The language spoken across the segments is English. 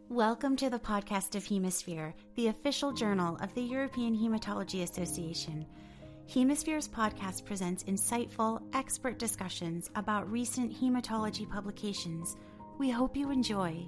Welcome to the podcast of Hemisphere, the official journal of the European Hematology Association. Hemisphere's podcast presents insightful, expert discussions about recent hematology publications. We hope you enjoy.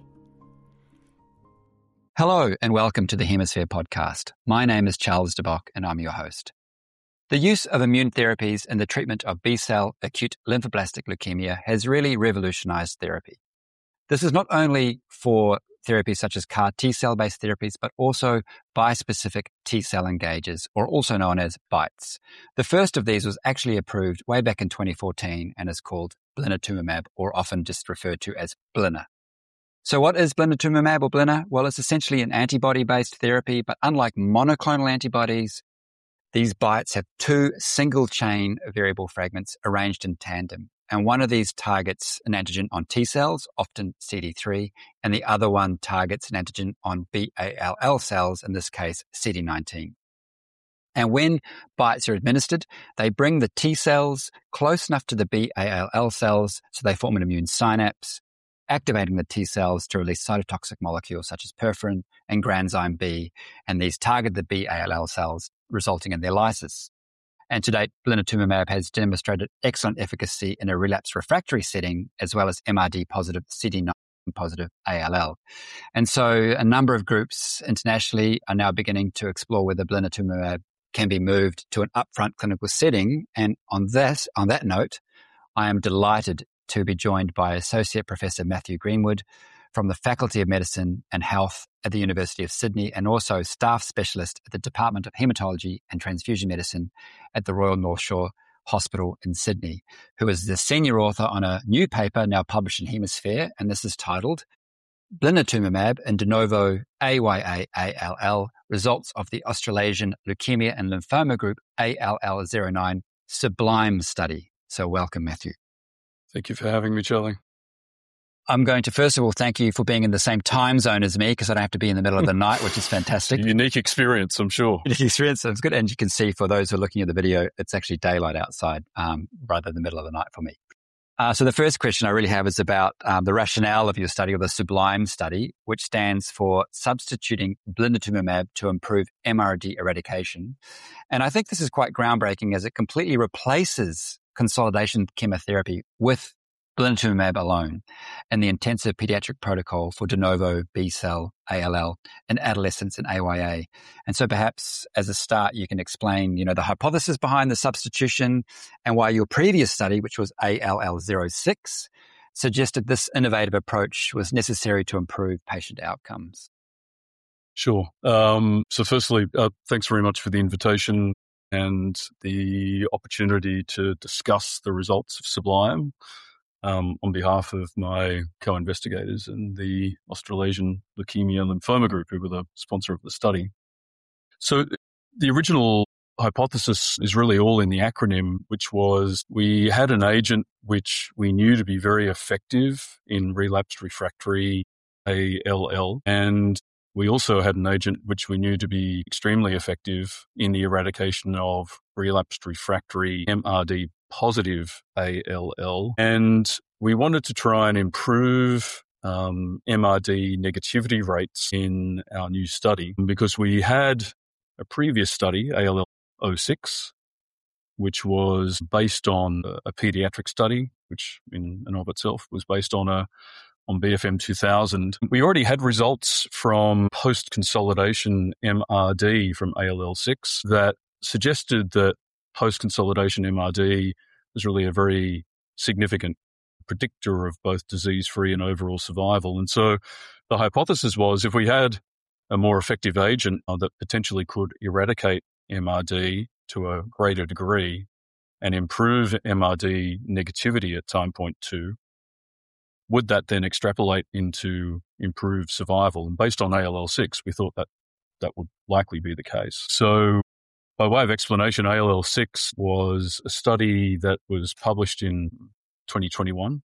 Hello and welcome to the Hemisphere podcast. My name is Charles de Bock and I'm your host. The use of immune therapies in the treatment of B-cell acute lymphoblastic leukemia has really revolutionized therapy. This is not only for therapies such as CAR T-cell based therapies, but also bispecific T-cell engagers, or also known as BiTEs. The first of these was actually approved way back in 2014 and is called blinatumomab, or often just referred to as Blina. So what is blinatumomab or Blina? Well, it's essentially an antibody-based therapy, but unlike monoclonal antibodies, these BiTEs have two single-chain variable fragments arranged in tandem. And one of these targets an antigen on T cells, often CD3, and the other one targets an antigen on BALL cells, in this case, CD19. And when BiTEs are administered, they bring the T cells close enough to the BALL cells so they form an immune synapse, activating the T cells to release cytotoxic molecules such as perforin and granzyme B, and these target the BALL cells, resulting in their lysis. And to date, blinatumomab has demonstrated excellent efficacy in a relapse refractory setting, as well as MRD positive, CD19 positive ALL. And so a number of groups internationally are now beginning to explore whether blinatumomab can be moved to an upfront clinical setting. And on that note, I am delighted to be joined by Associate Professor Matthew Greenwood from the Faculty of Medicine and Health at the University of Sydney, and also staff specialist at the Department of Haematology and Transfusion Medicine at the Royal North Shore Hospital in Sydney, who is the senior author on a new paper now published in Hemisphere, and this is titled Blinatumomab in De Novo AYA-ALL, Results of the Australasian Leukemia and Lymphoma Group ALL09 Sublime Study. So welcome, Matthew. Thank you for having me, Charlie. I'm going to, first of all, thank you for being in the same time zone as me, because I don't have to be in the middle of the night, which is fantastic. Unique experience, I'm sure. Unique experience. It's good. And you can see, for those who are looking at the video, it's actually daylight outside rather than the middle of the night for me. So the first question I really have is about the rationale of your study, or the Sublime study, which stands for substituting blinatumomab to improve MRD eradication. And I think this is quite groundbreaking, as it completely replaces consolidation chemotherapy with blinatumomab alone and the intensive pediatric protocol for de novo B-cell ALL in adolescents and AYA. And so perhaps as a start, you can explain, the hypothesis behind the substitution and why your previous study, which was ALL06, suggested this innovative approach was necessary to improve patient outcomes. Sure. So firstly, thanks very much for the invitation and the opportunity to discuss the results of Sublime on behalf of my co-investigators and the Australasian Leukemia and Lymphoma Group, who were the sponsor of the study. So the original hypothesis is really all in the acronym, which was we had an agent which we knew to be very effective in relapsed refractory ALL, and we also had an agent which we knew to be extremely effective in the eradication of relapsed refractory MRD positive ALL. And we wanted to try and improve MRD negativity rates in our new study, because we had a previous study, ALL06, which was based on a pediatric study, which in and of itself was based on BFM 2000. We already had results from post-consolidation MRD from ALL06 that suggested that post-consolidation MRD is really a very significant predictor of both disease-free and overall survival. And so the hypothesis was, if we had a more effective agent that potentially could eradicate MRD to a greater degree and improve MRD negativity at time point 2, would that then extrapolate into improved survival? And based on ALL06, we thought that that would likely be the case. So by way of explanation, ALL06 was a study that was published in 2021,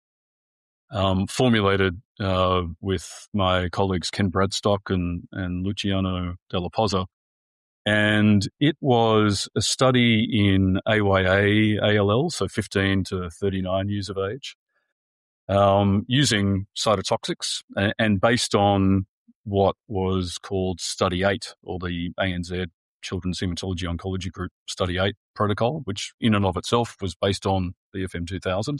formulated with my colleagues Ken Bradstock and Luciano Della Posa. And it was a study in AYA ALL, so 15 to 39 years of age. using cytotoxics and based on what was called Study 8, or the ANZ Children's Haematology Oncology Group Study 8 protocol, which in and of itself was based on BFM 2000.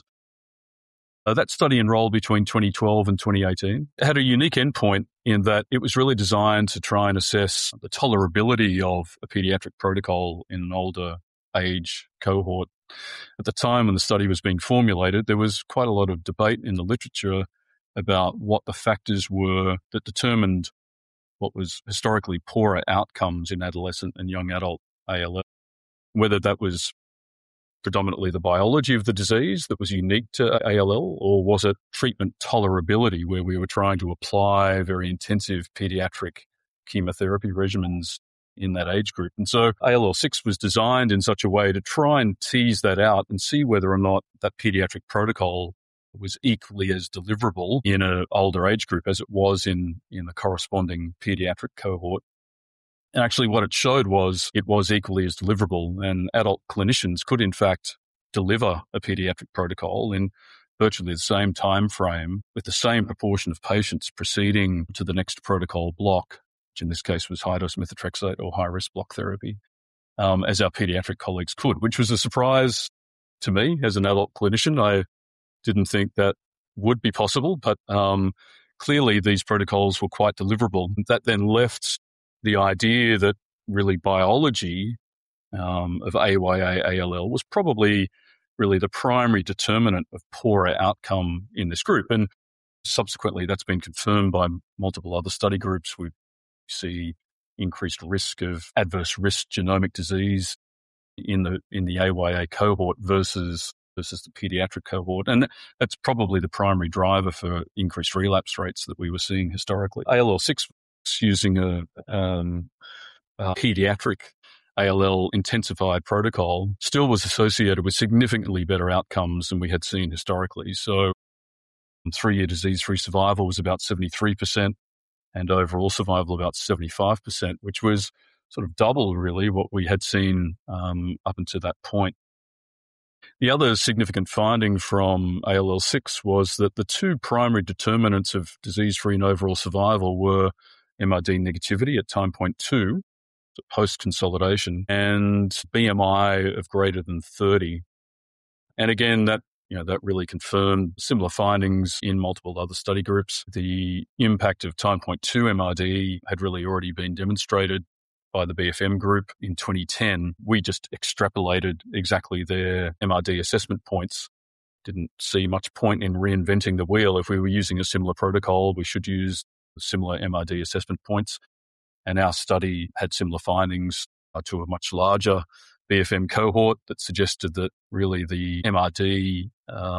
That study enrolled between 2012 and 2018. It had a unique endpoint in that it was really designed to try and assess the tolerability of a pediatric protocol in an older age cohort. At the time when the study was being formulated, there was quite a lot of debate in the literature about what the factors were that determined what was historically poorer outcomes in adolescent and young adult ALL, whether that was predominantly the biology of the disease that was unique to ALL, or was it treatment tolerability where we were trying to apply very intensive pediatric chemotherapy regimens in that age group. And so ALL6 was designed in such a way to try and tease that out and see whether or not that pediatric protocol was equally as deliverable in an older age group as it was in the corresponding pediatric cohort. And actually what it showed was it was equally as deliverable, and adult clinicians could in fact deliver a pediatric protocol in virtually the same time frame with the same proportion of patients proceeding to the next protocol block, which in this case was high-dose methotrexate or high-risk block therapy, as our pediatric colleagues could, which was a surprise to me as an adult clinician. I didn't think that would be possible, but clearly these protocols were quite deliverable. That then left the idea that really biology of AYA ALL was probably really the primary determinant of poorer outcome in this group. And subsequently, that's been confirmed by multiple other study groups. We see increased risk of adverse risk genomic disease in the AYA cohort versus the pediatric cohort. And that's probably the primary driver for increased relapse rates that we were seeing historically. ALL6 using a pediatric ALL intensified protocol still was associated with significantly better outcomes than we had seen historically. So 3-year disease-free survival was about 73% and overall survival about 75%, which was sort of double really what we had seen up until that point. The other significant finding from ALL6 was that the two primary determinants of disease-free and overall survival were MRD negativity at time point 2, post-consolidation, and BMI of greater than 30. And again, that really confirmed similar findings in multiple other study groups. The impact of time point 2 MRD had really already been demonstrated by the BFM group in 2010. We just extrapolated exactly their MRD assessment points. Didn't see much point in reinventing the wheel. If we were using a similar protocol, we should use similar MRD assessment points. And our study had similar findings to a much larger BFM cohort that suggested that really the MRD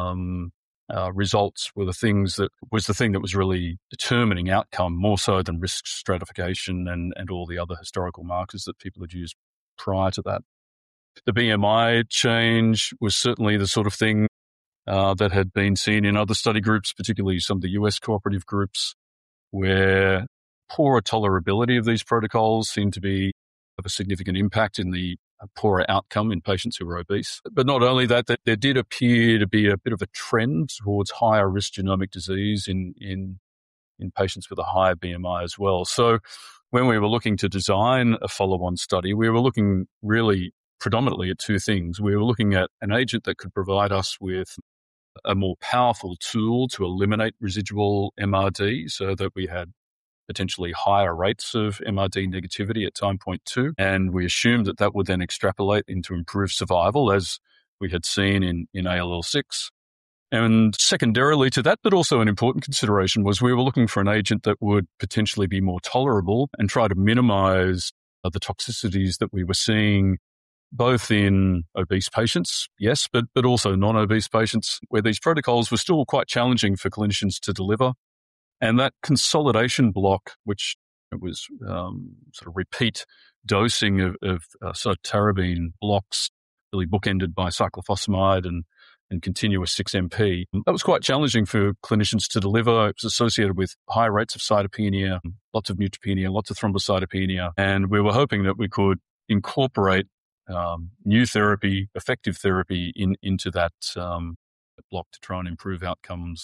results were the thing that was really determining outcome more so than risk stratification and all the other historical markers that people had used prior to that. The BMI change was certainly the sort of thing that had been seen in other study groups, particularly some of the US cooperative groups, where poorer tolerability of these protocols seemed to have a significant impact in the poorer outcome in patients who were obese. But not only that there did appear to be a bit of a trend towards higher risk genomic disease in patients with a higher BMI as well. So when we were looking to design a follow-on study, we were looking really predominantly at two things. We were looking at an agent that could provide us with a more powerful tool to eliminate residual MRD so that we had potentially higher rates of MRD negativity at time point 2. And we assumed that would then extrapolate into improved survival as we had seen in ALL6. And secondarily to that, but also an important consideration, was we were looking for an agent that would potentially be more tolerable and try to minimize the toxicities that we were seeing both in obese patients, yes, but also non-obese patients, where these protocols were still quite challenging for clinicians to deliver. And that consolidation block, which was sort of repeat dosing of cytarabine blocks, really bookended by cyclophosphamide and continuous 6-MP, that was quite challenging for clinicians to deliver. It was associated with high rates of cytopenia, lots of neutropenia, lots of thrombocytopenia. And we were hoping that we could incorporate new therapy, effective therapy into that block to try and improve outcomes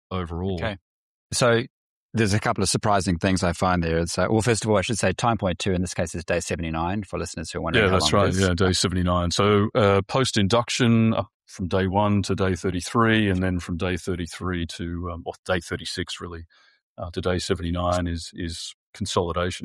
overall. Okay. So there's a couple of surprising things I find there. Well, first of all, I should say time point 2 in this case is day 79 for listeners who are wondering how long it is. Yeah, day 79. So post-induction up from day 1 to day 33, and then from day 33 to day 36 really to day 79 is consolidation.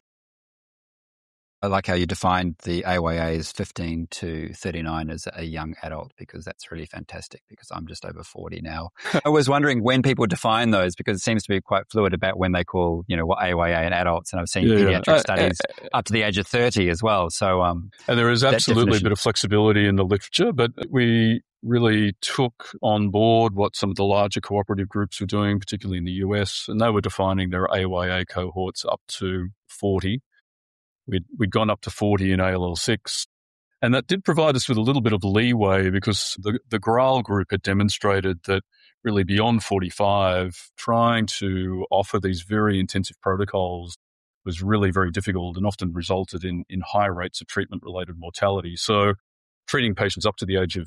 I like how you defined the AYA as 15 to 39 as a young adult, because that's really fantastic, because I'm just over 40 now. I was wondering when people define those, because it seems to be quite fluid about when they call, what AYA in adults. And I've seen pediatric studies up to the age of 30 as well. So, and there is absolutely a bit of flexibility in the literature, but we really took on board what some of the larger cooperative groups were doing, particularly in the US, and they were defining their AYA cohorts up to 40. We'd gone up to 40 in ALL6, and that did provide us with a little bit of leeway, because the GRAL group had demonstrated that really beyond 45, trying to offer these very intensive protocols was really very difficult and often resulted in high rates of treatment-related mortality. So treating patients up to the age of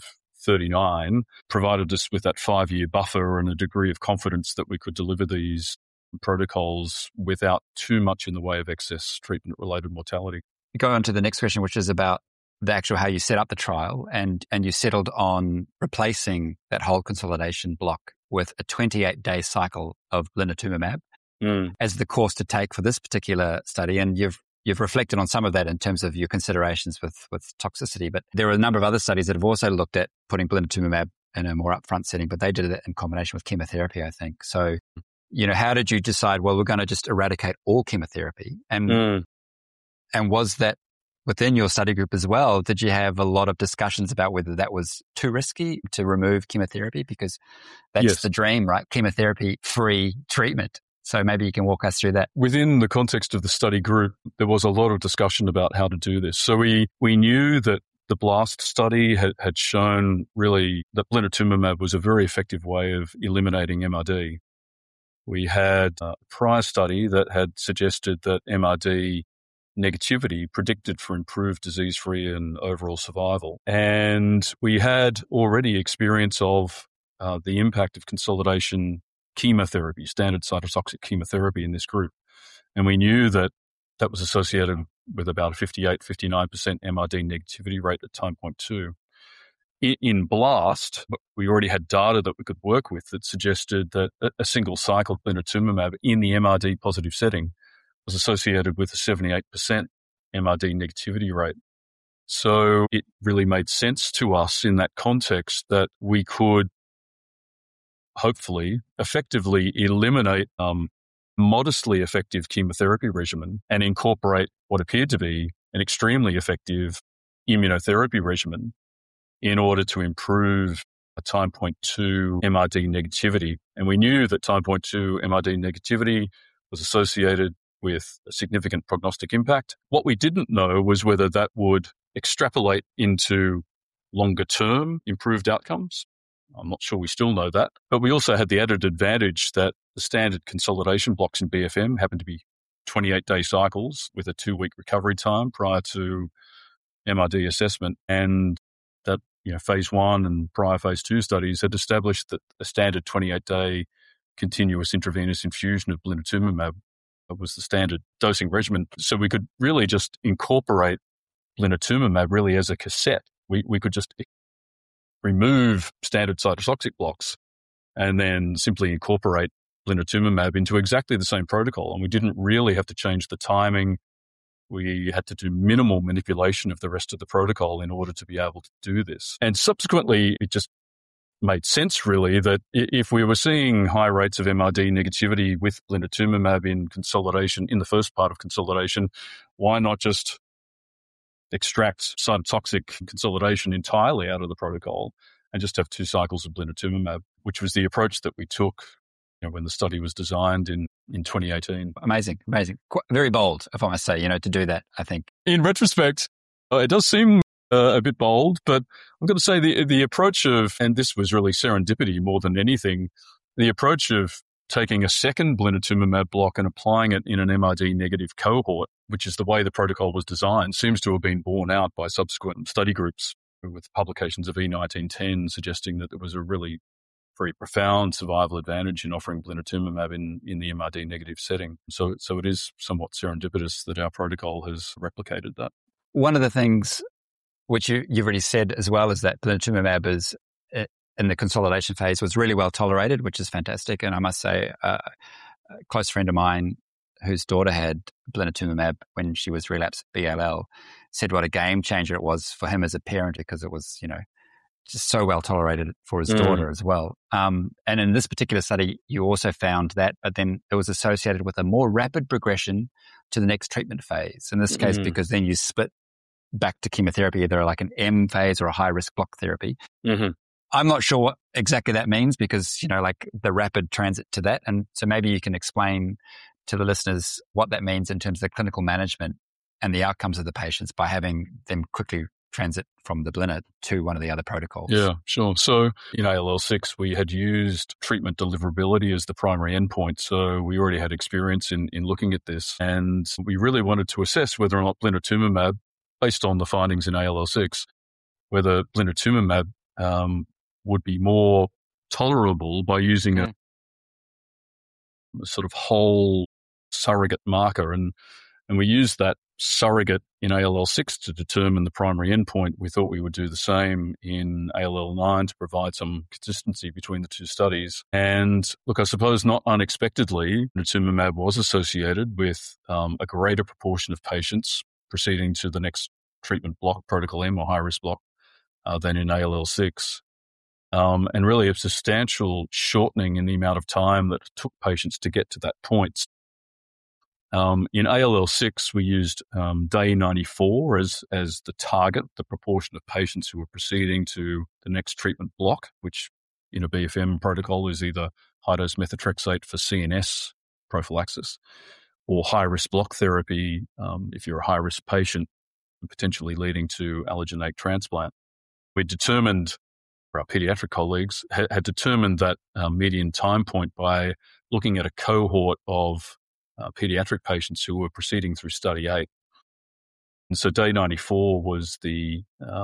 39 provided us with that 5-year buffer and a degree of confidence that we could deliver these protocols without too much in the way of excess treatment-related mortality. Go on to the next question, which is about the actual how you set up the trial, and you settled on replacing that whole consolidation block with a 28-day cycle of blinatumomab as the course to take for this particular study. And you've reflected on some of that in terms of your considerations with toxicity, but there are a number of other studies that have also looked at putting blinatumomab in a more upfront setting, but they did it in combination with chemotherapy, I think. So how did you decide, well, we're going to just eradicate all chemotherapy? And was that within your study group as well? Did you have a lot of discussions about whether that was too risky to remove chemotherapy? Because that's the dream, right? Chemotherapy-free treatment. So maybe you can walk us through that. Within the context of the study group, there was a lot of discussion about how to do this. So we knew that the BLAST study had shown really that blinatumomab was a very effective way of eliminating MRD. We had a prior study that had suggested that MRD negativity predicted for improved disease-free and overall survival. And we had already experience of the impact of consolidation chemotherapy, standard cytotoxic chemotherapy in this group. And we knew that was associated with about a 58-59% MRD negativity rate at time point 2. In BLAST, we already had data that we could work with that suggested that a single cycle of blinatumomab in the MRD positive setting was associated with a 78% MRD negativity rate. So it really made sense to us in that context that we could hopefully effectively eliminate modestly effective chemotherapy regimen and incorporate what appeared to be an extremely effective immunotherapy regimen in order to improve a time point 2 MRD negativity. And we knew that time point 2 MRD negativity was associated with a significant prognostic impact. What we didn't know was whether that would extrapolate into longer term improved outcomes. I'm not sure we still know that. But we also had the added advantage that the standard consolidation blocks in BFM happened to be 28-day cycles with a 2-week recovery time prior to MRD assessment. And that phase 1 and prior phase 2 studies had established that a standard 28-day continuous intravenous infusion of blinatumomab was the standard dosing regimen. So we could really just incorporate blinatumomab really as a cassette. We could just remove standard cytotoxic blocks and then simply incorporate blinatumomab into exactly the same protocol. And we didn't really have to change the timing. We had to do minimal manipulation of the rest of the protocol in order to be able to do this. And subsequently, it just made sense really that if we were seeing high rates of MRD negativity with blinatumomab in consolidation, in the first part of consolidation, why not just extract cytotoxic consolidation entirely out of the protocol and just have 2 cycles of blinatumomab, which was the approach that we took when the study was designed in 2018. Amazing. Very bold, if I must say, to do that, I think. In retrospect, it does seem a bit bold, but I'm going to say the approach of, and this was really serendipity more than anything, the approach of taking a second blinatumomab block and applying it in an MRD negative cohort, which is the way the protocol was designed, seems to have been borne out by subsequent study groups with publications of E1910 suggesting that there was a really very profound survival advantage in offering blinatumomab in the MRD negative setting. So it is somewhat serendipitous that our protocol has replicated that. One of the things which you've already said as well is that blinatumomab is in the consolidation phase was really well tolerated, which is fantastic. And I must say, a close friend of mine whose daughter had blinatumomab when she was relapsed BLL said what a game changer it was for him as a parent, because it was, just so well tolerated for his daughter as well. And in this particular study, you also found that, but then it was associated with a more rapid progression to the next treatment phase. In this case, because then you split back to chemotherapy, either like an M phase or a high risk block therapy. I'm not sure what exactly that means because, like the rapid transit to that. And so maybe you can explain to the listeners what that means in terms of the clinical management and the outcomes of the patients by having them quickly transit from the blina to one of the other protocols. Yeah, sure. So in ALL6, we had used treatment deliverability as the primary endpoint. So we already had experience in looking at this. And we really wanted to assess whether or not blinatumomab, based on the findings in ALL6, whether blinatumomab would be more tolerable by using a sort of whole surrogate marker. And we used that surrogate in ALL6 to determine the primary endpoint. We thought we would do the same in ALL9 to provide some consistency between the two studies. And look, I suppose not unexpectedly, blinatumomab was associated with a greater proportion of patients proceeding to the next treatment block, protocol M or high-risk block, than in ALL6. And really a substantial shortening in the amount of time that it took patients to get to that point. In ALL6, we used day 94 as the target, the proportion of patients who were proceeding to the next treatment block, which in a BFM protocol is either high-dose methotrexate for CNS prophylaxis or high-risk block therapy if you're a high-risk patient, potentially leading to allogeneic transplant. We determined, or our pediatric colleagues had determined that median time point by looking at a cohort of pediatric patients who were proceeding through study 8. And so day 94 was the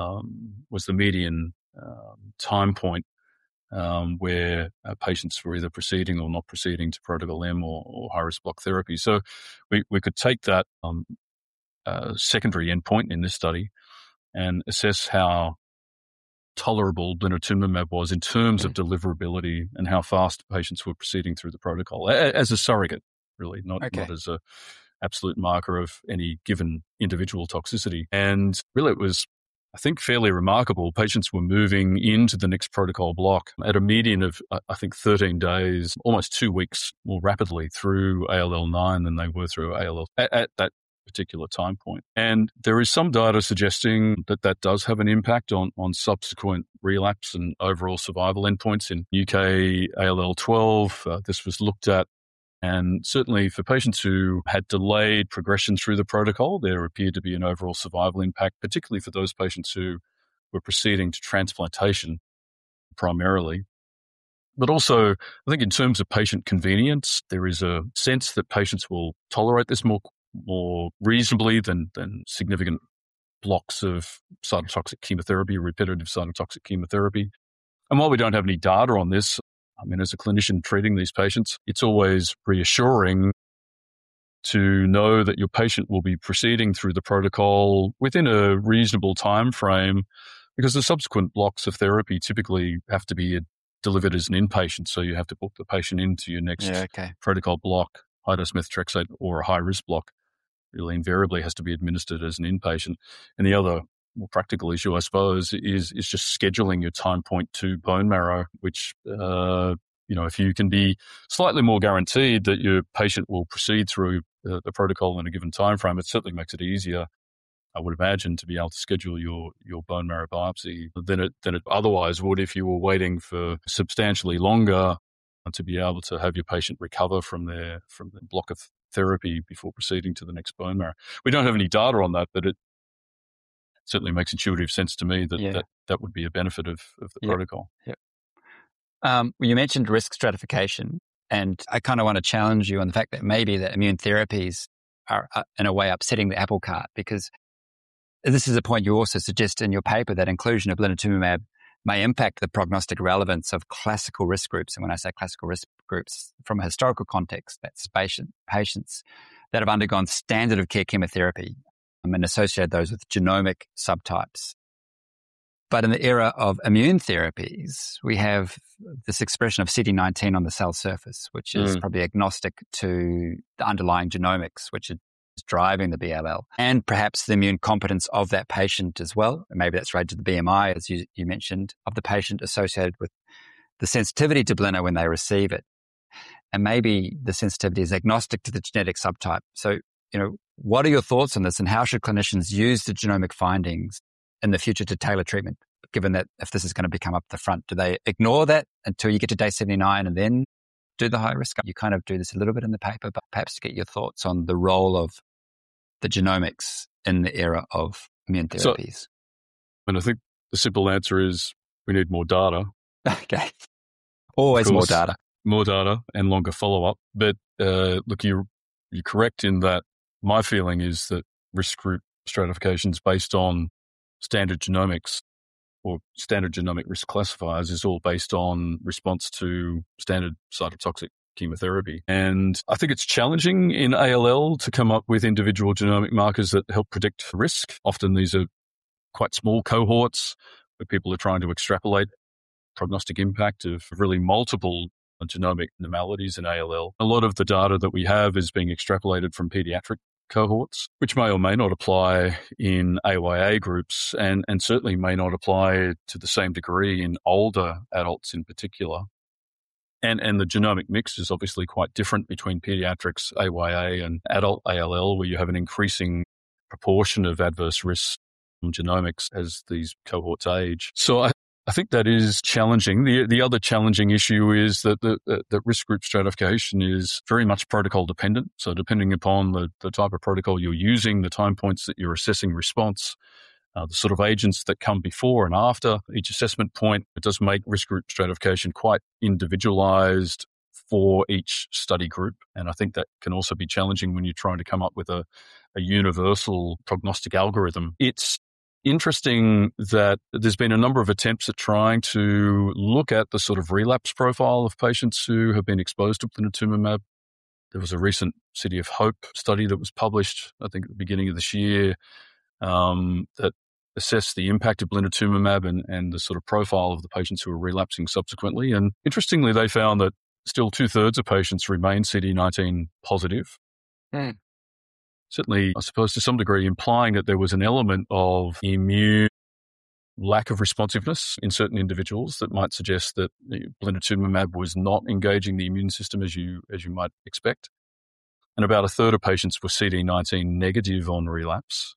median time point where patients were either proceeding or not proceeding to protocol M or high-risk block therapy. So we could take that secondary endpoint in this study and assess how tolerable blinatumomab was in terms of deliverability and how fast patients were proceeding through the protocol as a surrogate, really, not as a absolute marker of any given individual toxicity. And really it was, I think, fairly remarkable. Patients were moving into the next protocol block at a median of, I think, 13 days, almost 2 weeks more rapidly through ALL9 than they were through ALL at that particular time point. And there is some data suggesting that does have an impact on subsequent relapse and overall survival endpoints. In UK ALL12, this was looked at. And certainly for patients who had delayed progression through the protocol, there appeared to be an overall survival impact, particularly for those patients who were proceeding to transplantation primarily. But also, I think in terms of patient convenience, there is a sense that patients will tolerate this more reasonably than significant blocks of cytotoxic chemotherapy, repetitive cytotoxic chemotherapy. And while we don't have any data on this, I mean, as a clinician treating these patients, it's always reassuring to know that your patient will be proceeding through the protocol within a reasonable time frame, because the subsequent blocks of therapy typically have to be delivered as an inpatient. So you have to book the patient into your next protocol block, high-dose methotrexate or a high-risk block. Really invariably has to be administered as an inpatient. And the other more practical issue, I suppose, is just scheduling your time point to bone marrow, which, if you can be slightly more guaranteed that your patient will proceed through the protocol in a given time frame, it certainly makes it easier, I would imagine, to be able to schedule your bone marrow biopsy than it otherwise would if you were waiting for substantially longer to be able to have your patient recover from the block of therapy before proceeding to the next bone marrow. We don't have any data on that, but it certainly makes intuitive sense to me that would be a benefit of the protocol. Yep. Well, you mentioned risk stratification, and I kind of want to challenge you on the fact that maybe the immune therapies are in a way upsetting the apple cart, because this is a point you also suggest in your paper, that inclusion of blinatumomab may impact the prognostic relevance of classical risk groups. And when I say classical risk groups, from a historical context, that's patients that have undergone standard of care chemotherapy and associate those with genomic subtypes. But in the era of immune therapies, we have this expression of CD19 on the cell surface, which is probably agnostic to the underlying genomics, which is driving the BLL, and perhaps the immune competence of that patient as well. Maybe that's related to the BMI, as you mentioned, of the patient associated with the sensitivity to blinatumomab when they receive it. And maybe the sensitivity is agnostic to the genetic subtype. So, what are your thoughts on this, and how should clinicians use the genomic findings in the future to tailor treatment, given that if this is going to become up the front? Do they ignore that until you get to day 79 and then do the high risk? You kind of do this a little bit in the paper, but perhaps to get your thoughts on the role of the genomics in the era of immune therapies. And I think the simple answer is we need more data. Okay. Always more data. More data and longer follow-up. But look, you're correct in that my feeling is that risk group stratifications based on standard genomics or standard genomic risk classifiers is all based on response to standard cytotoxic chemotherapy. And I think it's challenging in ALL to come up with individual genomic markers that help predict risk. Often these are quite small cohorts where people are trying to extrapolate prognostic impact of really multiple genomic anomalies in ALL. A lot of the data that we have is being extrapolated from pediatric cohorts, which may or may not apply in AYA groups and certainly may not apply to the same degree in older adults in particular. And the genomic mix is obviously quite different between pediatrics, AYA, and adult ALL, where you have an increasing proportion of adverse risk from genomics as these cohorts age. So I think that is challenging. The other challenging issue is that the risk group stratification is very much protocol dependent. So depending upon the type of protocol you're using, the time points that you're assessing response, the sort of agents that come before and after each assessment point, it does make risk group stratification quite individualized for each study group. And I think that can also be challenging when you're trying to come up with a universal prognostic algorithm. It's interesting that there's been a number of attempts at trying to look at the sort of relapse profile of patients who have been exposed to blinatumomab. There was a recent City of Hope study that was published, I think, at the beginning of this year, that assessed the impact of blinatumomab and the sort of profile of the patients who were relapsing subsequently. And interestingly, they found that still 2/3 of patients remain CD19 positive. Certainly, I suppose, to some degree, implying that there was an element of immune lack of responsiveness in certain individuals that might suggest that blinatumomab was not engaging the immune system as you might expect. And about 1/3 of patients were CD19 negative on relapse.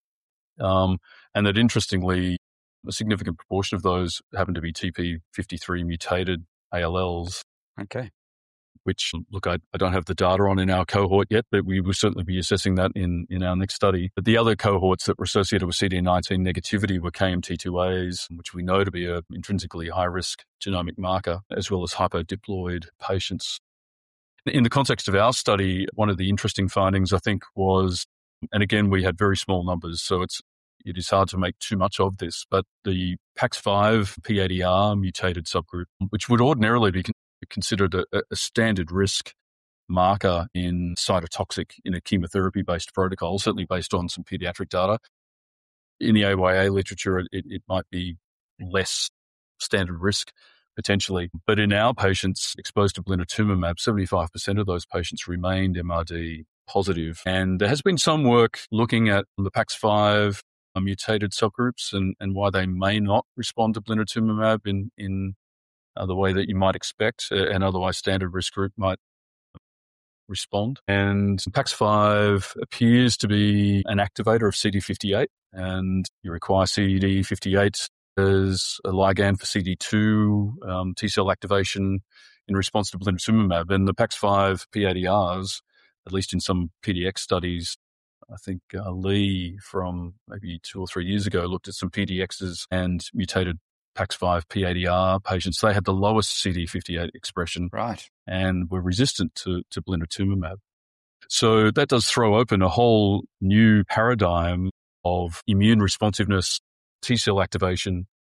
And that interestingly, a significant proportion of those happen to be TP53 mutated ALLs. Okay. Which, look, I don't have the data on in our cohort yet, but we will certainly be assessing that in our next study. But the other cohorts that were associated with CD19 negativity were KMT2As, which we know to be an intrinsically high-risk genomic marker, as well as hypodiploid patients. In the context of our study, one of the interesting findings, I think, was, and again, we had very small numbers, so it is hard to make too much of this, but the PAX5 P80R mutated subgroup, which would ordinarily be considered a standard risk marker in cytotoxic in a chemotherapy-based protocol, certainly based on some pediatric data. In the AYA literature, it might be less standard risk, potentially. But in our patients exposed to blinatumomab, 75% of those patients remained MRD positive. And there has been some work looking at the PAX5 mutated subgroups and why they may not respond to blinatumomab in the way that you might expect an otherwise standard risk group might respond. And PAX5 appears to be an activator of CD58, and you require CD58 as a ligand for CD2 T-cell activation in response to blinatumomab. And the PAX5 P80Rs, at least in some PDX studies, I think Lee from maybe 2 or 3 years ago looked at some PDXs and mutated PAX5 P80R patients. They had the lowest CD58 expression, right, and were resistant to blinatumomab. So that does throw open a whole new paradigm of immune responsiveness, T-cell activation,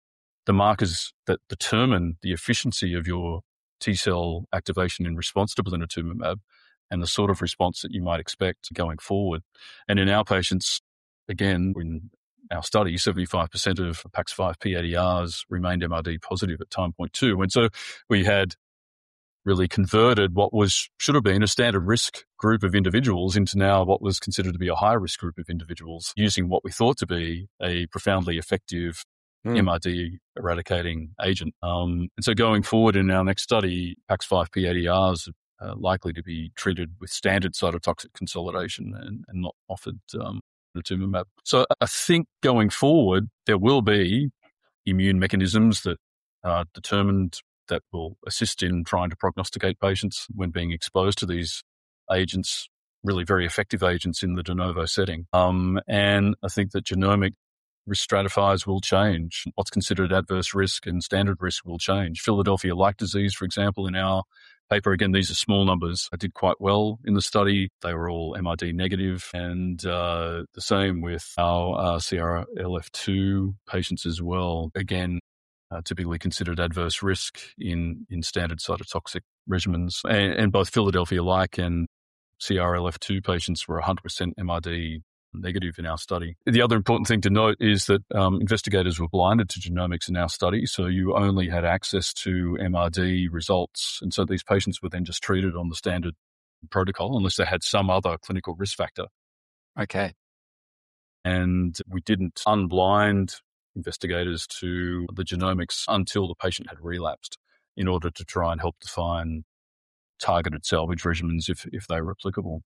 the markers that determine the efficiency of your T-cell activation in response to blinatumomab and the sort of response that you might expect going forward. And in our patients, again, in our study, 75% of PAX5 p-ADRs remained MRD positive at time point 2. And so we had really converted what should have been a standard risk group of individuals into now what was considered to be a high risk group of individuals using what we thought to be a profoundly effective MRD eradicating agent. And so going forward in our next study, PAX5 p-ADRs are likely to be treated with standard cytotoxic consolidation and not offered blinatumomab. So I think going forward, there will be immune mechanisms that are determined that will assist in trying to prognosticate patients when being exposed to these agents, really very effective agents in the de novo setting. And I think that genomic risk stratifiers will change. What's considered adverse risk and standard risk will change. Philadelphia-like disease, for example, in our paper, again, these are small numbers. I did quite well in the study. They were all MRD negative, and the same with our CRLF2 patients as well. Again, typically considered adverse risk in standard cytotoxic regimens. And both Philadelphia-like and CRLF2 patients were 100% MRD negative in our study. The other important thing to note is that investigators were blinded to genomics in our study, so you only had access to MRD results. And so these patients were then just treated on the standard protocol unless they had some other clinical risk factor. Okay. And we didn't unblind investigators to the genomics until the patient had relapsed in order to try and help define targeted salvage regimens if they were applicable.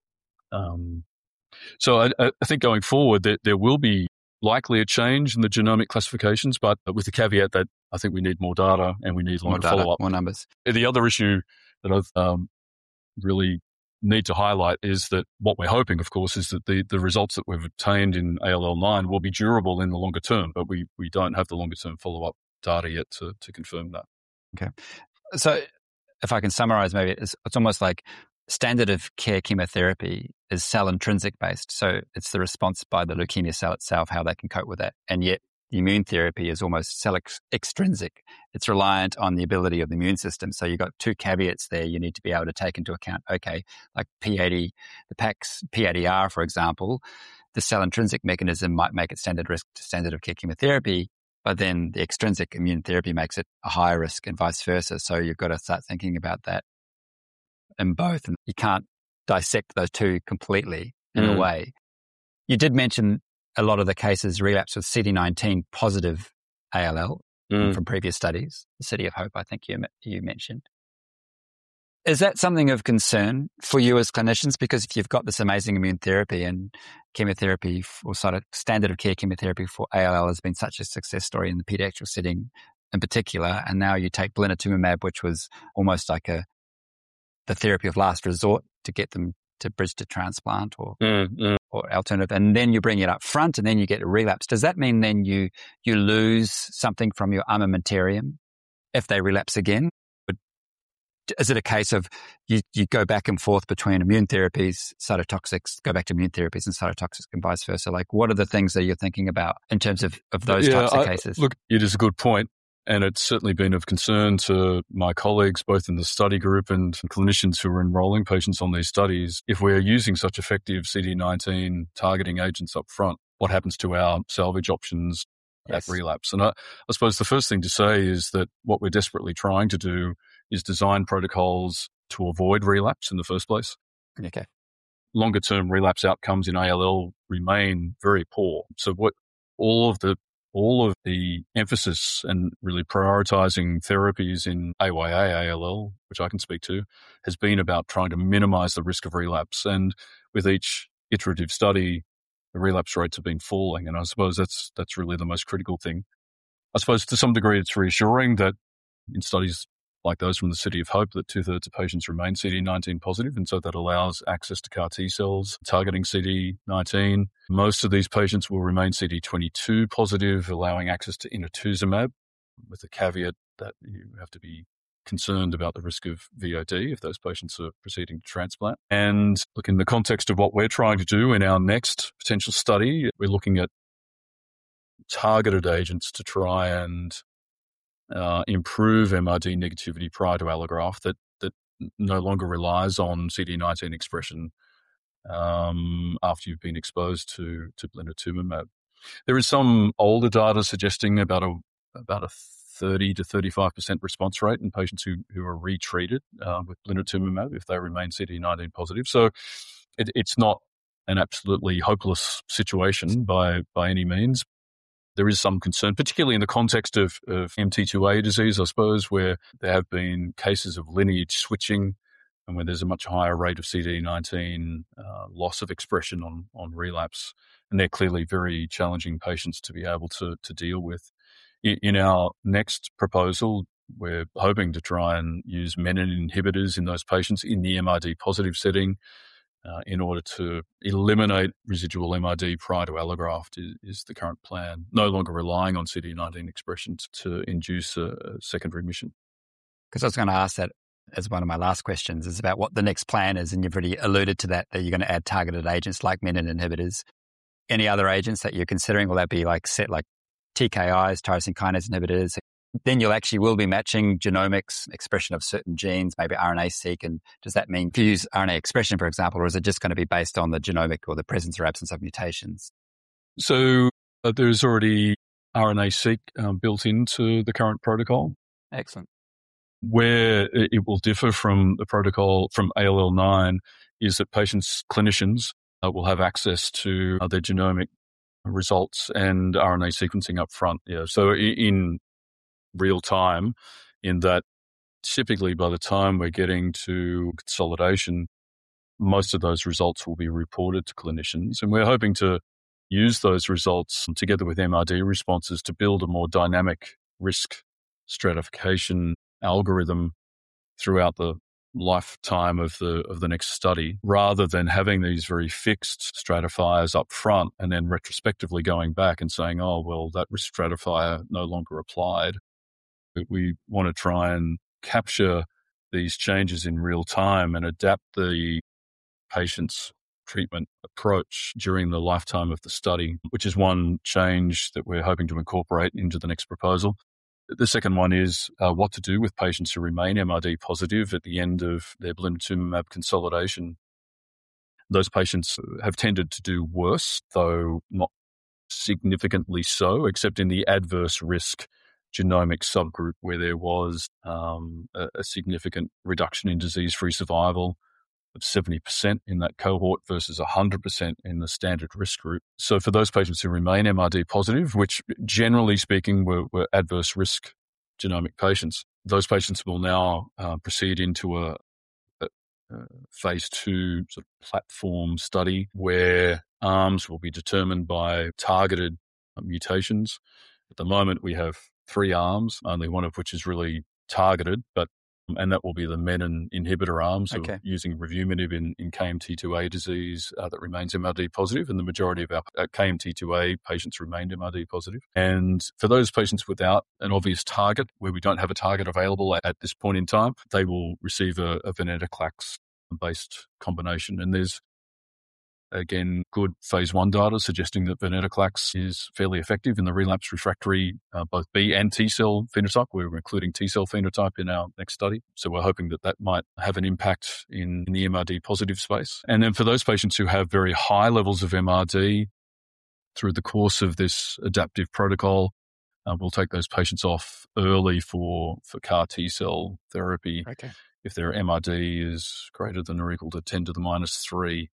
So I think going forward there will be likely a change in the genomic classifications, but with the caveat that I think we need more data and we need longer follow-up. More numbers. The other issue that I really need to highlight is that what we're hoping, of course, is that the results that we've obtained in ALL9 will be durable in the longer term, but we don't have the longer term follow-up data yet to confirm that. Okay. So if I can summarize, maybe it's almost like standard of care chemotherapy is cell intrinsic based. So it's the response by the leukemia cell itself, how they can cope with that. And yet the immune therapy is almost cell extrinsic. It's reliant on the ability of the immune system. So you've got two caveats there you need to be able to take into account. Okay, like the PAX p-ADR, for example, the cell intrinsic mechanism might make it standard risk to standard of care chemotherapy, but then the extrinsic immune therapy makes it a higher risk and vice versa. So you've got to start thinking about that in both. And you can't dissect those two completely in a way. You did mention a lot of the cases relapse with CD19 positive ALL from previous studies, the City of Hope, I think you mentioned. Is that something of concern for you as clinicians? Because if you've got this amazing immune therapy and chemotherapy or sort of standard of care chemotherapy for ALL has been such a success story in the pediatric setting in particular, and now you take blinatumomab, which was almost like the therapy of last resort to get them to bridge to transplant or alternative, and then you bring it up front and then you get a relapse. Does that mean then you lose something from your armamentarium if they relapse again? Is it a case of you go back and forth between immune therapies, cytotoxics, go back to immune therapies and cytotoxics and vice versa? Like, what are the things that you're thinking about in terms of those types of cases? Look, it is a good point. And it's certainly been of concern to my colleagues, both in the study group and clinicians who are enrolling patients on these studies. If we're using such effective CD19 targeting agents up front, what happens to our salvage options at relapse? And I suppose the first thing to say is that what we're desperately trying to do is design protocols to avoid relapse in the first place. Okay. Longer term relapse outcomes in ALL remain very poor. So what all of the emphasis and really prioritizing therapies in AYA ALL, which I can speak to, has been about trying to minimize the risk of relapse. And with each iterative study, the relapse rates have been falling. And I suppose that's really the most critical thing. I suppose to some degree it's reassuring that in studies like those from the City of Hope, that 2/3 of patients remain CD19 positive, and so that allows access to CAR T cells targeting CD19. Most of these patients will remain CD22 positive, allowing access to inotuzumab, with the caveat that you have to be concerned about the risk of VOD if those patients are proceeding to transplant. And look, in the context of what we're trying to do in our next potential study, we're looking at targeted agents to try and improve MRD negativity prior to allograft that no longer relies on CD19 expression after you've been exposed to blinatumomab. There is some older data suggesting about a 30 to 35% response rate in patients who are retreated with blinatumomab if they remain CD19 positive. So it's not an absolutely hopeless situation by any means. There is some concern, particularly in the context of MT2A disease, I suppose, where there have been cases of lineage switching and where there's a much higher rate of CD19 loss of expression on relapse. And they're clearly very challenging patients to be able to deal with. In our next proposal, we're hoping to try and use menin inhibitors in those patients in the MRD positive setting in order to eliminate residual MRD prior to allograft is the current plan, no longer relying on CD19 expression to induce a secondary remission. Because I was going to ask that as one of my last questions, is about what the next plan is, and you've already alluded to that you're going to add targeted agents like menin inhibitors. Any other agents that you're considering? Will that be like TKIs, tyrosine kinase inhibitors? Then will be matching genomics, expression of certain genes, maybe RNA-seq. And does that mean fuse RNA expression, for example, or is it just going to be based on the genomic or the presence or absence of mutations? So there's already RNA-seq built into the current protocol. Excellent. Where it will differ from the protocol from ALL9 is that clinicians will have access to their genomic results and RNA sequencing up front. Yeah. So in real time, in that typically by the time we're getting to consolidation, most of those results will be reported to clinicians. And we're hoping to use those results together with MRD responses to build a more dynamic risk stratification algorithm throughout the lifetime of the next study, rather than having these very fixed stratifiers up front and then retrospectively going back and saying, oh, well, that risk stratifier no longer applied. We want to try and capture these changes in real time and adapt the patient's treatment approach during the lifetime of the study, which is one change that we're hoping to incorporate into the next proposal. The second one is what to do with patients who remain MRD positive at the end of their blinatumomab consolidation. Those patients have tended to do worse, though not significantly so, except in the adverse risk genomic subgroup where there was a significant reduction in disease-free survival of 70% in that cohort versus 100% in the standard risk group. So for those patients who remain MRD positive, which generally speaking were adverse risk genomic patients, those patients will now proceed into a phase 2 sort of platform study where arms will be determined by targeted mutations. At the moment, we have 3 arms, only one of which is really targeted, and that will be the menin inhibitor arm, so using revumenib in KMT2A disease that remains MRD positive, and the majority of our KMT2A patients remained MRD positive. And for those patients without an obvious target, where we don't have a target available at this point in time, they will receive a venetoclax-based combination. And there's, again, good phase 1 data suggesting that venetoclax is fairly effective in the relapse refractory both B and T cell phenotype. We're including T cell phenotype in our next study. So we're hoping that might have an impact in the MRD positive space. And then for those patients who have very high levels of MRD through the course of this adaptive protocol, we'll take those patients off early for CAR T cell therapy if their MRD is greater than or equal to 10 to the minus 3.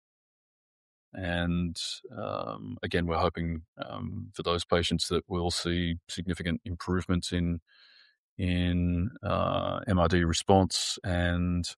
And again, we're hoping for those patients that we'll see significant improvements in MRD response and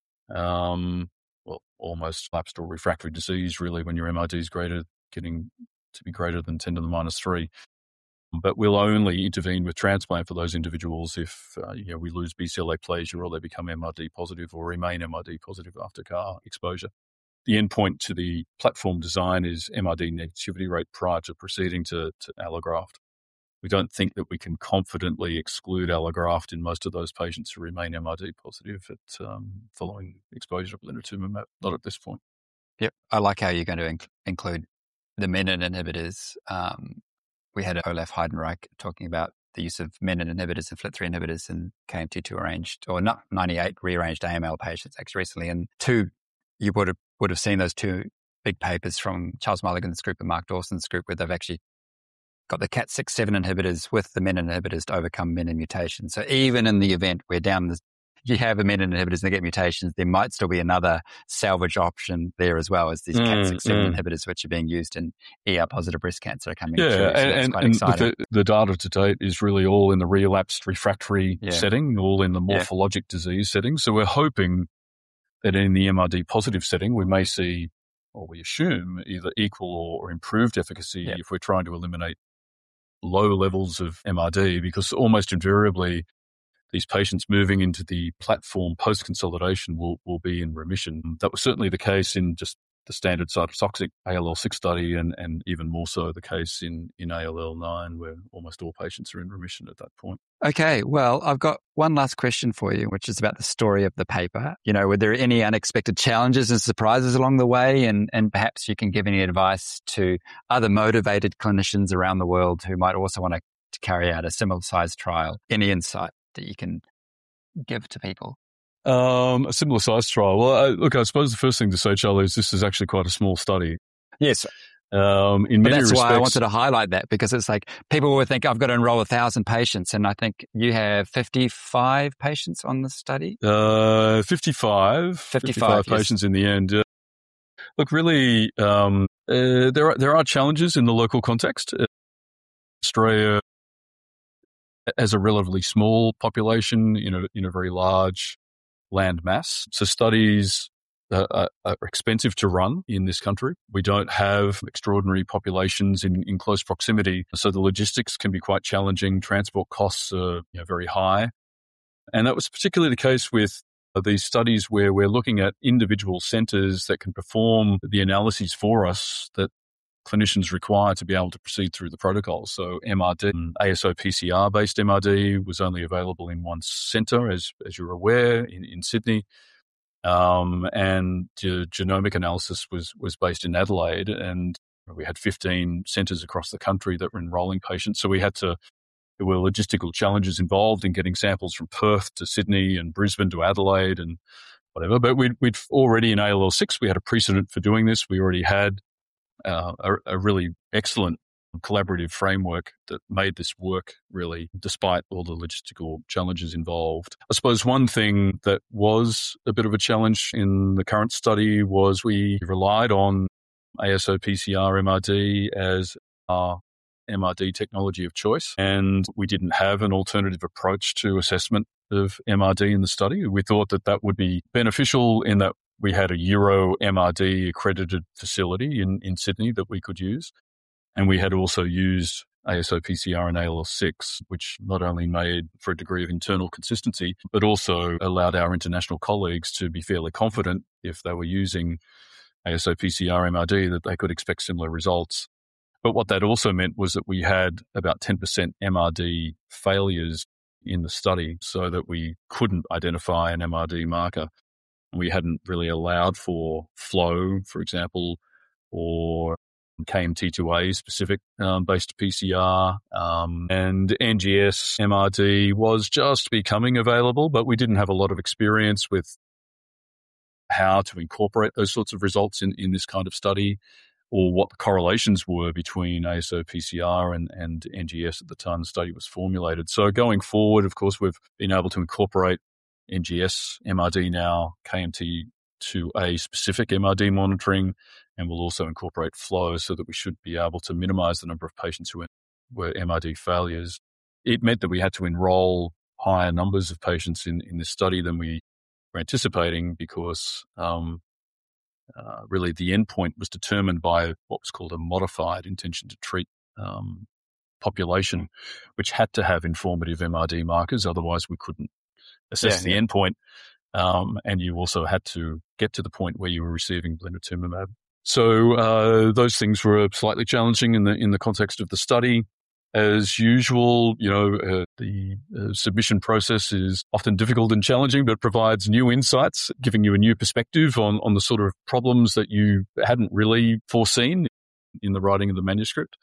almost lapsed or refractory disease, really, when your MRD is getting to be greater than 10 to the minus 3. But we'll only intervene with transplant for those individuals if we lose B-cell aplasia or they become MRD positive or remain MRD positive after CAR exposure. The endpoint to the platform design is MRD negativity rate prior to proceeding to allograft. We don't think that we can confidently exclude allograft in most of those patients who remain MRD positive following exposure to blinatumomab. Not at this point. Yep. I like how you're going to include the menin inhibitors. We had Olaf Heidenreich talking about the use of menin inhibitors and FLT3 inhibitors in KMT2 arranged, or not 98 rearranged AML patients actually recently. And you would have seen those two big papers from Charles Mulligan's group and Mark Dawson's group, where they've actually got the KAT6/7 inhibitors with the menin inhibitors to overcome menin mutations. So even in the event where you have a menin inhibitors and they get mutations, there might still be another salvage option there as well as these KAT6/7 inhibitors, which are being used in ER-positive breast cancer are coming through. So and the data to date is really all in the relapsed refractory setting, all in the morphologic disease setting. So we're hoping that in the MRD positive setting, we may see, or we assume, either equal or improved efficacy if we're trying to eliminate low levels of MRD, because almost invariably these patients moving into the platform post-consolidation will be in remission. That was certainly the case in just the standard cytotoxic ALL6 study, and even more so the case in ALL9, where almost all patients are in remission at that point. Okay, well, I've got one last question for you, which is about the story of the paper. Were there any unexpected challenges and surprises along the way? And perhaps you can give any advice to other motivated clinicians around the world who might also want to carry out a similar sized trial. Any insight that you can give to people? A similar size trial. Well, I suppose the first thing to say, Charlie, is this is actually quite a small study. Yes. In many that's respects, why I wanted to highlight that, because it's like people would think I've got to enroll 1,000 patients, and I think you have 55 patients on the study. 55 patients in the end. Look, really, there are challenges in the local context. Australia has a relatively small population in a very large land mass. So studies are expensive to run in this country. We don't have extraordinary populations in close proximity, so the logistics can be quite challenging. Transport costs are very high. And that was particularly the case with these studies where we're looking at individual centres that can perform the analyses for us that clinicians require to be able to proceed through the protocol. So MRD, ASO-PCR-based MRD was only available in one centre, as you're aware, in Sydney. And genomic analysis was based in Adelaide, and we had 15 centres across the country that were enrolling patients. So there were logistical challenges involved in getting samples from Perth to Sydney and Brisbane to Adelaide and whatever. But we'd already in ALL6, we had a precedent for doing this. We already had a really excellent collaborative framework that made this work, really, despite all the logistical challenges involved. I suppose one thing that was a bit of a challenge in the current study was we relied on ASO-PCR MRD as our MRD technology of choice, and we didn't have an alternative approach to assessment of MRD in the study. We thought that would be beneficial in that we had a Euro MRD accredited facility in Sydney that we could use. And we had also used ASO-PCR and ALL6, which not only made for a degree of internal consistency, but also allowed our international colleagues to be fairly confident if they were using ASO-PCR MRD that they could expect similar results. But what that also meant was that we had about 10% MRD failures in the study, so that we couldn't identify an MRD marker. We hadn't really allowed for flow, for example, or KMT2A specific based PCR, and NGS MRD was just becoming available, but we didn't have a lot of experience with how to incorporate those sorts of results in this kind of study, or what the correlations were between ASO-PCR and NGS at the time the study was formulated. So going forward, of course, we've been able to incorporate NGS MRD now, KMT2A specific MRD monitoring, and we'll also incorporate flow so that we should be able to minimize the number of patients who were MRD failures. It meant that we had to enroll higher numbers of patients in this study than we were anticipating, because really the endpoint was determined by what was called a modified intention to treat population, which had to have informative MRD markers. Otherwise, we couldn't assess the endpoint. And you also had to get to the point where you were receiving blinatumomab. So those things were slightly challenging in the context of the study. As usual, the submission process is often difficult and challenging, but provides new insights, giving you a new perspective on the sort of problems that you hadn't really foreseen in the writing of the manuscript.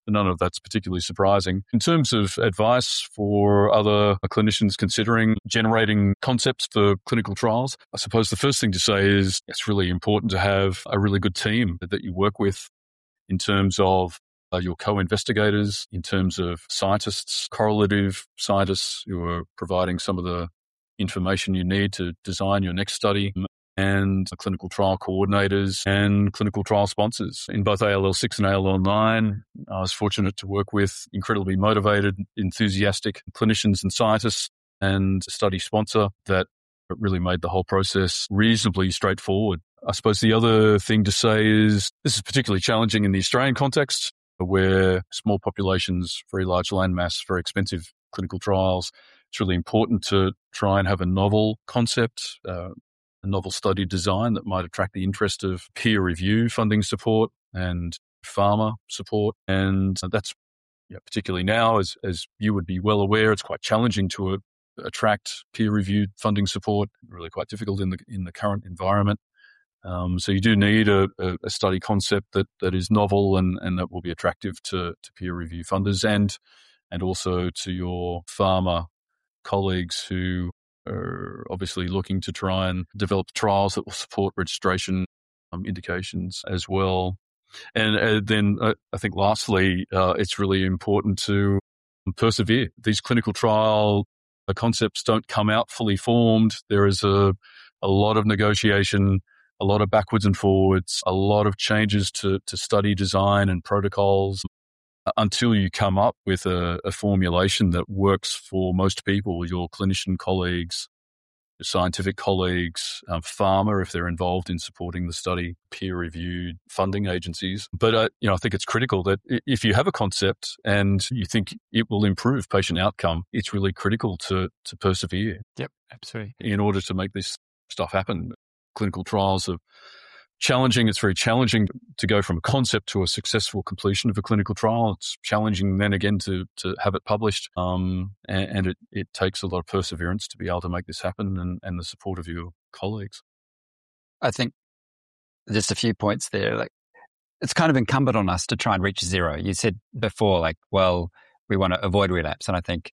none of that's particularly surprising. In terms of advice for other clinicians considering generating concepts for clinical trials, I suppose the first thing to say is it's really important to have a really good team that you work with in terms of your co-investigators, in terms of scientists, correlative scientists who are providing some of the information you need to design your next study, and clinical trial coordinators and clinical trial sponsors. In both ALL6 and ALL9, I was fortunate to work with incredibly motivated, enthusiastic clinicians and scientists and a study sponsor that really made the whole process reasonably straightforward. I suppose the other thing to say is this is particularly challenging in the Australian context, where small populations, very large landmass, very expensive clinical trials. It's really important to try and have a novel concept, a novel study design that might attract the interest of peer review funding support and pharma support. And that's particularly now, as you would be well aware, it's quite challenging to attract peer-reviewed funding support, really quite difficult in the current environment. So you do need a study concept that is novel and that will be attractive to peer review funders and also to your pharma colleagues who are obviously looking to try and develop trials that will support registration indications as well. And then I think lastly, it's really important to persevere. These clinical trial concepts don't come out fully formed. There is a lot of negotiation, a lot of backwards and forwards, a lot of changes to study design and protocols until you come up with a formulation that works for most people, your clinician colleagues, your scientific colleagues, pharma, if they're involved in supporting the study, peer-reviewed funding agencies. But, I think it's critical that if you have a concept and you think it will improve patient outcome, it's really critical to persevere. Yep, absolutely. In order to make this stuff happen. Clinical trials are challenging. It's very challenging to go from a concept to a successful completion of a clinical trial. It's challenging then again to have it published. And it takes a lot of perseverance to be able to make this happen and the support of your colleagues. I think just a few points there. Like, it's kind of incumbent on us to try and reach zero. You said before, we want to avoid relapse. And I think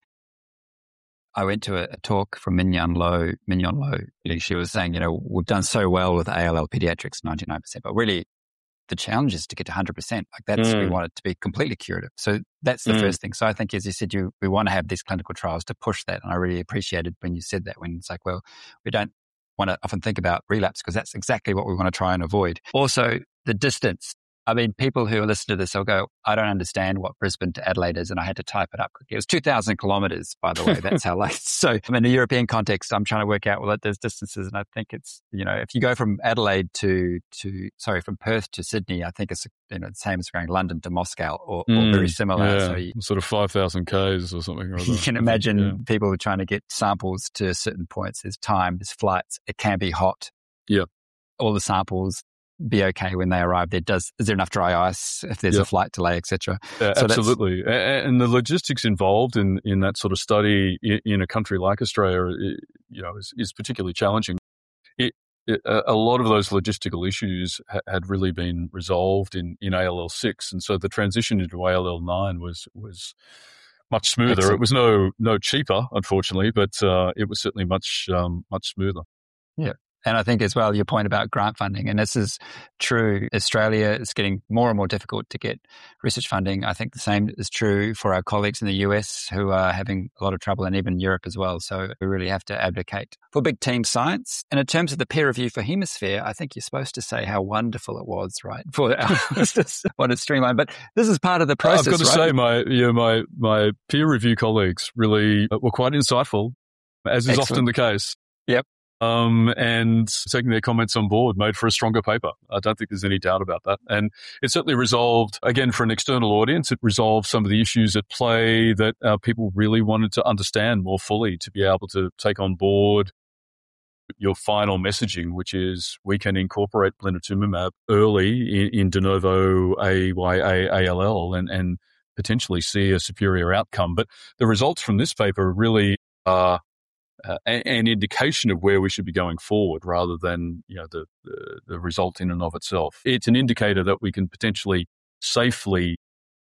I went to a talk from Mignon Lo. She was saying, we've done so well with ALL pediatrics, 99%, but really the challenge is to get to 100%. We want it to be completely curative. So that's the first thing. So I think, as you said, we want to have these clinical trials to push that. And I really appreciated when you said that, when it's like, well, we don't want to often think about relapse because that's exactly what we want to try and avoid. Also, the distance. I mean, people who listen to this, they'll go, I don't understand what Brisbane to Adelaide is, and I had to type it up quickly. It was 2,000 kilometres, by the way. That's how late. So in the European context, I'm trying to work out, there's distances, and I think it's, if you go from Adelaide from Perth to Sydney, I think it's, the same as going London to Moscow or very similar. Yeah. So sort of 5,000 Ks or something. You can imagine people who are trying to get samples to certain points. There's time, there's flights. It can be hot. Yeah. All the samples be okay when they arrive. Is there enough dry ice if there's a flight delay, etc.? Yeah, so absolutely. And the logistics involved in that sort of study in a country like Australia, is particularly challenging. A lot of those logistical issues had really been resolved in ALL6, and so the transition into ALL9 was much smoother. Excellent. It was no cheaper, unfortunately, but it was certainly much smoother. Yeah. And I think as well, your point about grant funding, and this is true. Australia is getting more and more difficult to get research funding. I think the same is true for our colleagues in the US who are having a lot of trouble, and even Europe as well. So we really have to advocate for big team science. And in terms of the peer review for Hemisphere, I think you're supposed to say how wonderful it was, right? For what it's streamlined. But this is part of the process. I've got to say, my peer review colleagues really were quite insightful, as is often the case. Yep. And taking their comments on board made for a stronger paper. I don't think there's any doubt about that. And it certainly resolved, again, for an external audience, it resolved some of the issues at play that people really wanted to understand more fully, to be able to take on board your final messaging, which is we can incorporate blinatumomab early in de novo AYA-ALL and potentially see a superior outcome. But the results from this paper really are an indication of where we should be going forward, rather than the result in and of itself. It's an indicator that we can potentially safely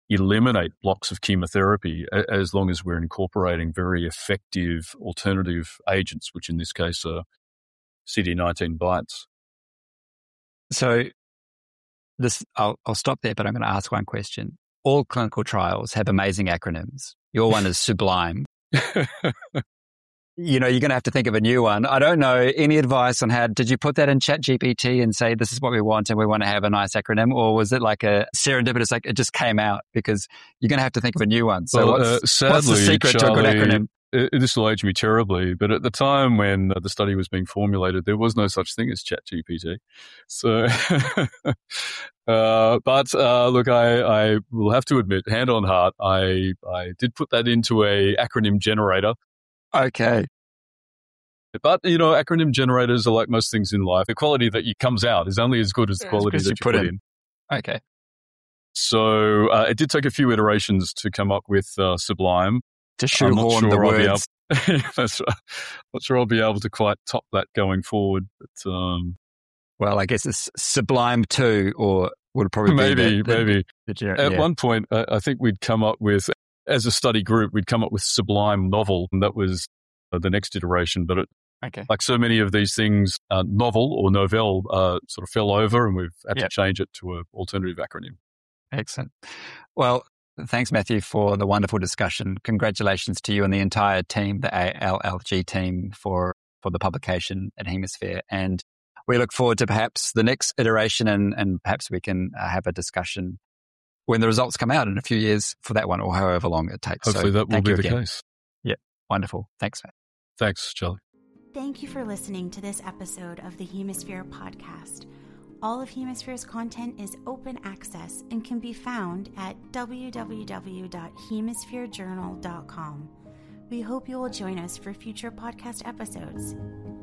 eliminate blocks of chemotherapy as long as we're incorporating very effective alternative agents, which in this case are CD19 BiTEs. So I'll stop there, but I'm going to ask one question. All clinical trials have amazing acronyms. Your one is Sublime. You're going to have to think of a new one. I don't know any advice on did you put that in ChatGPT and say, this is what we want and we want to have a nice acronym? Or was it like a serendipitous, like it just came out? Because you're going to have to think of a new one. So what's the secret to a good acronym? This will age me terribly, but at the time when the study was being formulated, there was no such thing as ChatGPT. So, look, I will have to admit, hand on heart, I did put that into a acronym generator. Okay. But, acronym generators are like most things in life. The quality that comes out is only as good as the quality that you put in. Okay. So it did take a few iterations to come up with Sublime. To shoehorn the words. That's right. Not sure I'll be able to quite top that going forward. But, well, I guess it's Sublime 2, or would probably maybe. At one point, I think we'd come up with, as a study group, we'd come up with Sublime Novel, and that was the next iteration. But like so many of these things, novel or novell sort of fell over, and we've had to change it to an alternative acronym. Excellent. Well, thanks, Matthew, for the wonderful discussion. Congratulations to you and the entire team, the ALLG team, for the publication at Hemisphere. And we look forward to perhaps the next iteration, and perhaps we can have a discussion when the results come out in a few years for that one, or however long it takes. Hopefully that will be the case. Yeah, wonderful. Thanks, Matt. Thanks, Charlie. Thank you for listening to this episode of the Hemisphere podcast. All of Hemisphere's content is open access and can be found at www.hemispherejournal.com. We hope you will join us for future podcast episodes.